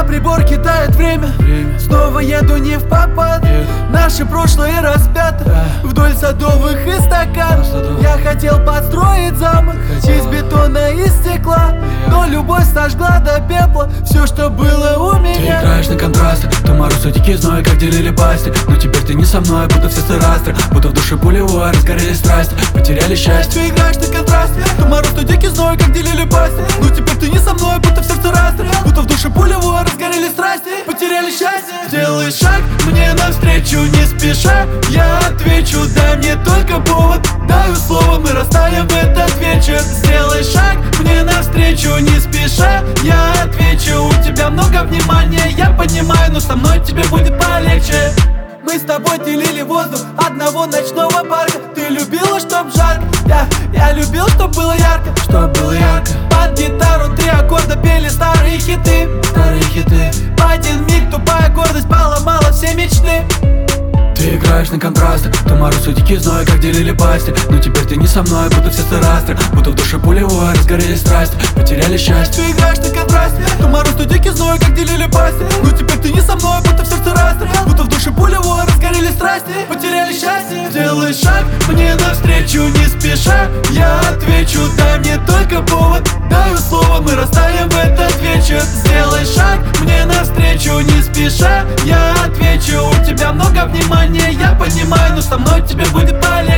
а прибор кидает время. Снова еду не в попад, наше прошлое распято вдоль садовых эстакад. Я хотел построить замок из бетона и стекла, но любовь сожгла до пепла все, что было у меня. Ты играешь на контрасты, то мороз, дикий зной, как делили пасти. Но теперь ты не со мной, будто все сырастры, будто в душе пулевой разгорелись страсти, потеряли счастье. Ты играешь на контрасте, то мороз, то дикий зной, как делили пасти. Но теперь ты не со мной, будто в сердце расстрел, будто в душе пулевой разгорелись страсти, потеряли счастье. Делай шаг мне навстречу не спеша, я отвечу, дай мне только повод. Даю слово, мы растаем в этот вечер. Сделай шаг мне навстречу не спеша, я отвечу. У тебя много внимания, я понимаю, но со мной тебе будет полегче. Мы с тобой делили воздух одного ночного парка. Ты любила, чтоб жарко, я любил, чтоб было ярко. Чтоб было ярко. Под гитару 3 аккорда пели старые хиты. В один миг тупая гордость поломала все мечты. Ты играешь на контрасты, то мороз, дикий зной, как делили пасти. Но теперь ты не со мной, будто все сырастры, будто в душе пулевой разгорелись страсти, потеряли счастье. Ты играешь на контрасте, то мороз, то дикий зной, как делили пасти. Но теперь ты не со мной, будто в сердце расстрел, будто в душе пулевой разгорелись страсти, потеряли счастье. Делай шаг мне навстречу не спеша, я отвечу, дай мне только повод. Даю слово, мы растаем в этот вечер. Сделай шаг мне навстречу не спеша, я отвечу. У тебя много внимания, я понимаю, но со мной тебе будет полегче.